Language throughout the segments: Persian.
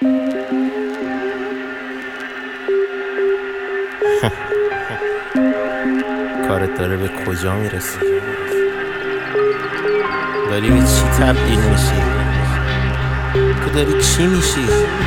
کارت داره به کجا میرسی؟ داری به چی تبدیل میشی؟ تو داری چی میشی؟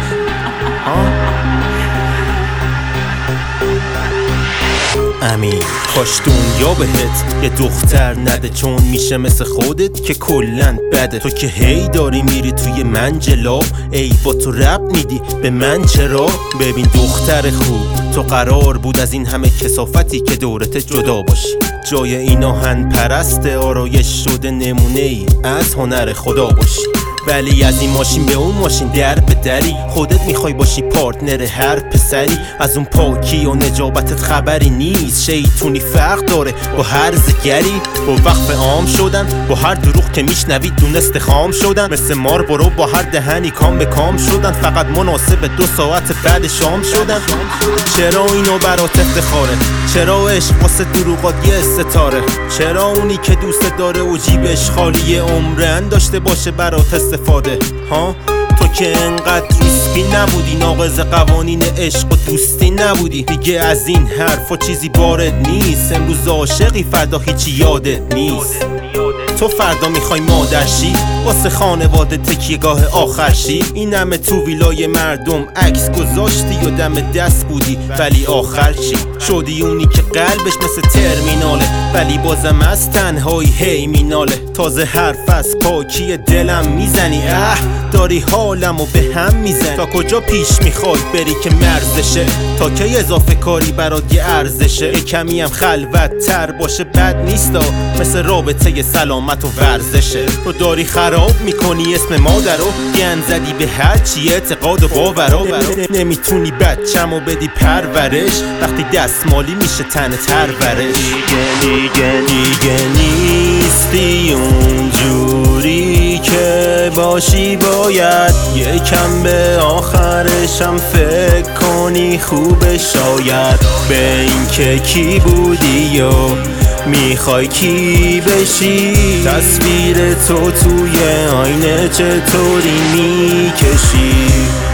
امین کاش دنیا بهت یه دختر نده، چون میشه مثل خودت که کلن بده. تو که هی داری میری توی منجلا، ای با تو رب میدی به من چرا؟ ببین دختر خوب، تو قرار بود از این همه کثافتی که دورت جدا باشی. جای این آهن پرست آرایش شده نمونه ای از هنر خدا باشی. ولی از این ماشین به اون ماشین در به دری، خودت میخوای باشی پارتنر هر پسری. از اون پاکی و نجابتت خبری نیست، شیطونی فرق داره با هر زگری. با وقف عام شدن، با هر دروغ که میشنوی دونست خام شدن. مثل مار برو با هر دهنی کام به کام شدن، فقط مناسب 2 ساعت بعد شام شدن. چرا اینو برات افتخاره؟ چرا عشق واسه دروغات یه ستاره؟ چرا اونی که دوست داره و جیبش خالیه عمرن داشته باشه برات استفاده؟ ها تو که انقدر ریسکی نبودی، ناقض قوانین عشق و دوستی نبودی. دیگه از این حرفا چیزی وارد نیست، امروز عاشقی فردا هیچی یادت نیست. تو فردا میخوای مادرشی، واسه خانواده تکیهگاه آخر شی. این همه تو ویلای مردم عکس گذاشتی و دم دست بودی، ولی آخر چی؟ شدی اونی که قلبش مثل ترمیناله، ولی بازم از تنهایی هی میناله. تازه حرف از پاکی دلم میزنی، داری حالمو به هم میزنی. تا کجا پیش میخوای بری که مرزشه؟ تا کی اضافه کاری برات یه ارزشه؟ یه کمی هم خلوت تر باشه بد نیستا، مثل رابطه سلامت و ورزشه. تو داری خراب میکنی اسم مادرو، گند زدی به هر چی اعتقاد و باورو. نمیتونی بچه‌مو بدی پرورش، وقتی دستمالی میشه تن ترورش. دیگه نیستی اونجوری که باشی، باید یکم به آخرشم فکر کنی خوبه. شاید به این که کی بودی و میخوای کی بشی، تصویر تو توی آینه چطوری میکشی؟